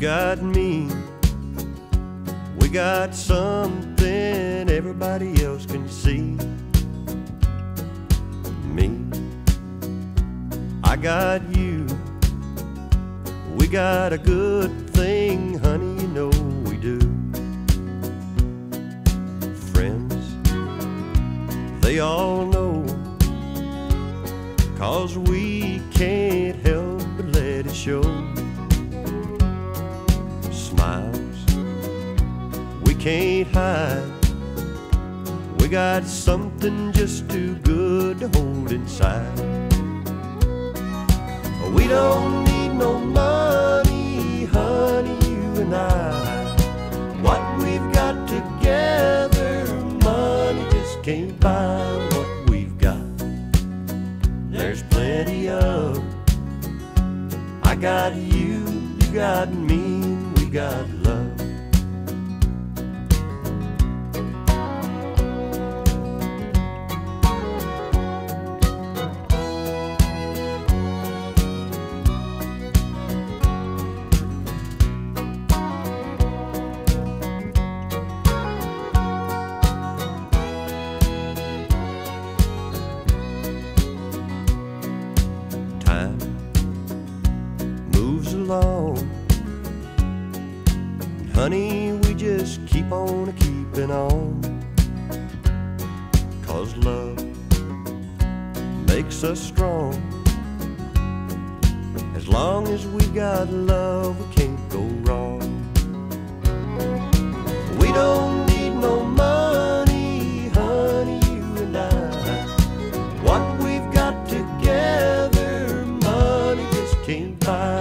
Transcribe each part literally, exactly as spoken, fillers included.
got me. We got something everybody else can see. Me, I got you. We got a good thing, honey, you know we do. Friends, they all know, 'cause we can't help but let it show. Smiles we can't hide. We got something just too good to hold inside. We don't need no money, honey, you and I. What we've got together, money just can't buy what we've got. There's plenty of. I got you, you got me, we got love. Along. Honey, we just keep on keeping on, 'cause love makes us strong. As long as we got love, we can't go wrong. We don't need no money, honey, you and I. What we've got together, money just can't buy.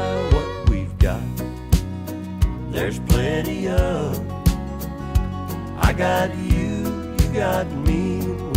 There's plenty of. I got you, you got me.